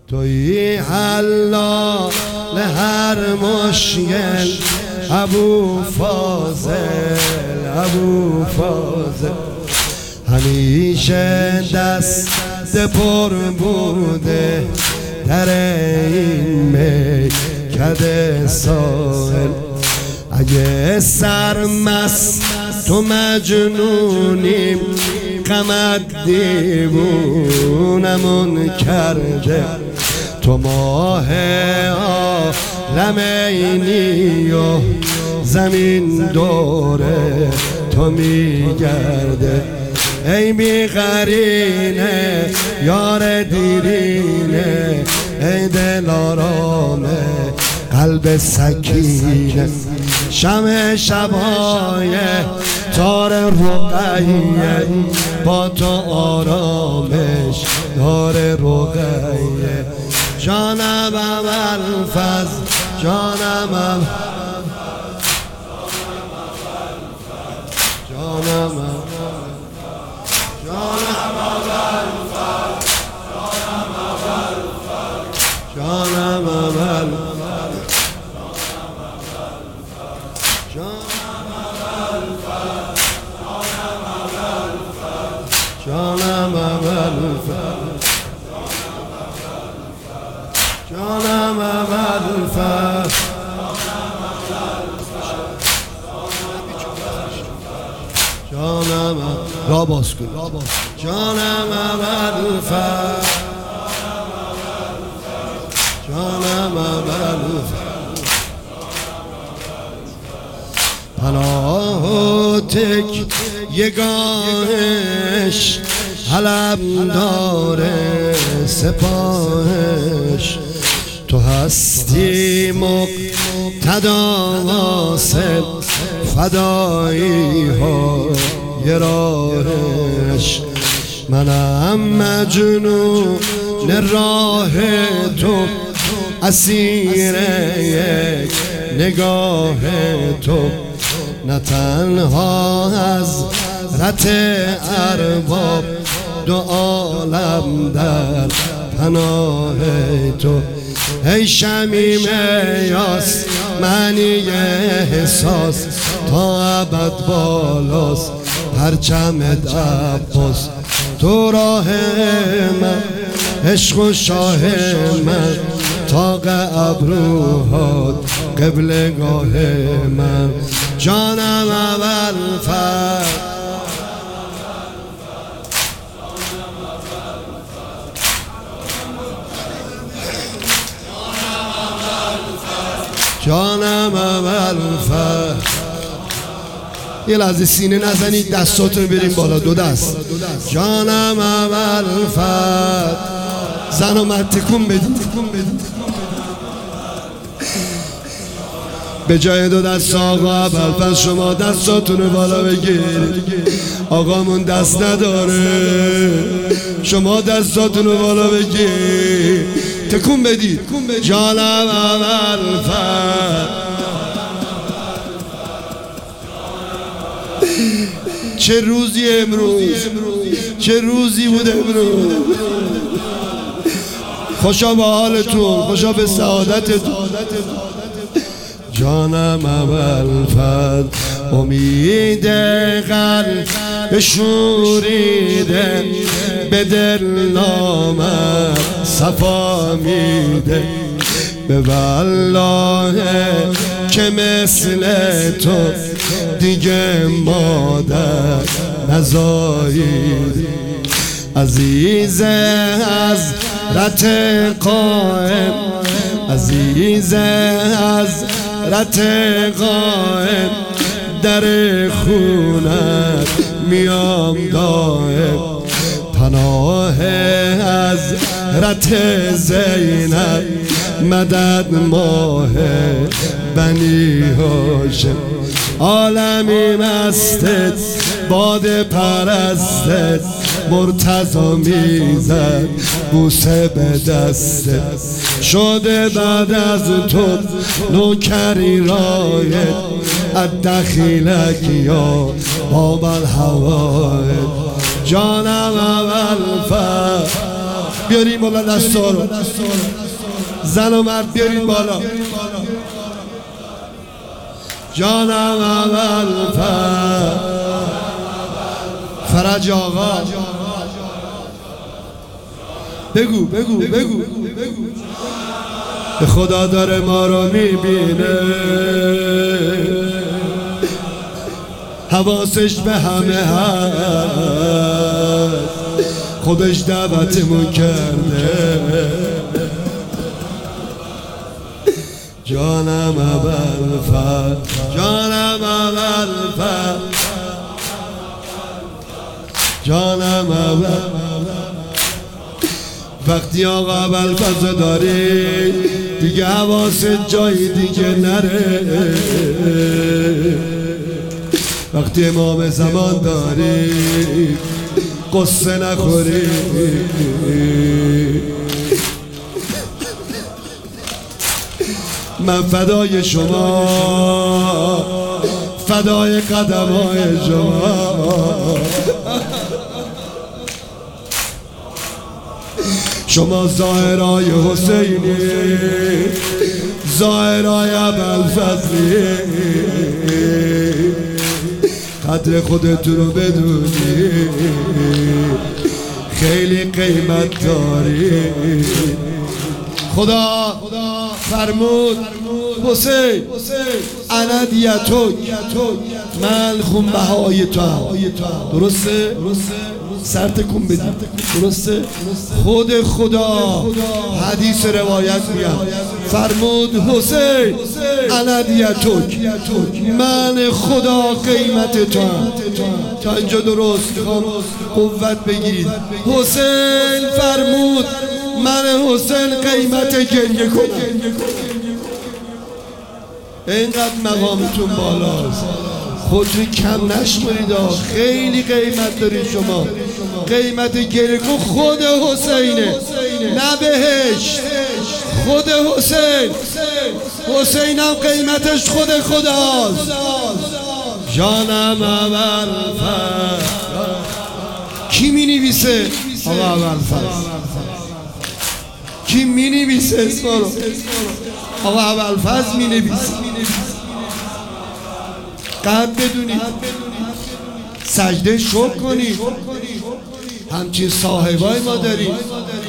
توی حلال هر مشکل ابو فاضل همیشه دست پر بوده در این میکده ساحل. اگه سرمست تو مجنونیم غمت دیوونمون کرده. تو ماه عالم اینی و زمین دوره تو میگرده. ای بی قرینه یار دیرینه، ای دل آرامه قلب سکینه. شمع شبای تار رقیه با تو آرامش دار رقیه. جانم ابوالفضل جانم را باز کن جانم ابوالفضل پناه و تک یگانش حلب داره سپاهش. تو هستی مقتدا واسه فدایی ها یه راهش. منم مجنون راه تو اسیر یک نگاه تو. نه تنها حضرت ارباب دو عالم در پناه تو. ای شمیم یاس معنی احساس تا ابد بالاست پرچمت عباس. تو راه من عشق و شاه من طاق ابروهات قبلگاه من. جانم ابوالفضل جانم ابوالفضل. یه لحظه سینه نزنید، دستاتون بریم بالا، دو دست. جانم ابوالفضل. زن و مرد تکون بدید. به جای دو دست آقا ابوالفضل شما دستاتون بالا بگیرید. آقامون دست نداره، شما دستاتون بالا بگیرید، تکون بدید. جانم ابوالفضل. چه روزی امروز، چه روزی بود امروز. خوشا به حالتون، خوشا به سعادتتون. جانم ابوالفضل امید قلب شوریده به دل نامم صفا میده. به والله که مثل تو دیگه مادر نزایید. عزیز حضرت قائم، عزیز حضرت قائم، در خونت میام دائم. پناه حضرت زینب مدد ماه بنی هاشم. عالمی مستت باد پرستت مرتضا میزد بوسه به دستت. شده بعد از تو نوکری رایت الدخیلک یا باب الحوائج. جانم ابوالفضل بیاریم بالا دستا رو، زن و مرد بیاریم بالا. جانم اول فرج آقا بگو بگو بگو بگو. خدا داره ما رو میبینه، حواسش به همه هست، خودش دعوتمون کرده. جانم اول جانم اول جانم اول. وقتی آقا اول فضا داری دیگه حواست جایی دیگه نره، وقتی امام زمان داری قصه نخوری. من فدای شما، فدای قدم‌های شما. شما ظاهرای حسینی، ظاهرای ابوالفضلی، قدر خودتون رو بدونی، خیلی قیمت داری. خدا فرمود حسین انا دیتک، من خونبهای تو هم. درسته؟ سر تکون بدید. درسته؟ خود خدا حدیث روایت میاد فرمود حسین انا دیتک، من خدا قیمت تو هم. تا اینجا درست؟ قوت بگیرید. حسین فرمود من حسین قیمت گریه کنم. اینقدر مقامتون بالاست، خودتون کم نشمرید، خیلی قیمت دارید شما. قیمت گریه کن خود حسینه، نه بهشت، خود حسین. حسین هم قیمتش خود خداست. جانم اول کی می نویسه؟ آقا اول کی می نویسه اسما رو؟ آقا ابوالفضل می نویسه. قد بدونید، سجده شکر کنید، همچین صاحبای ما داریم.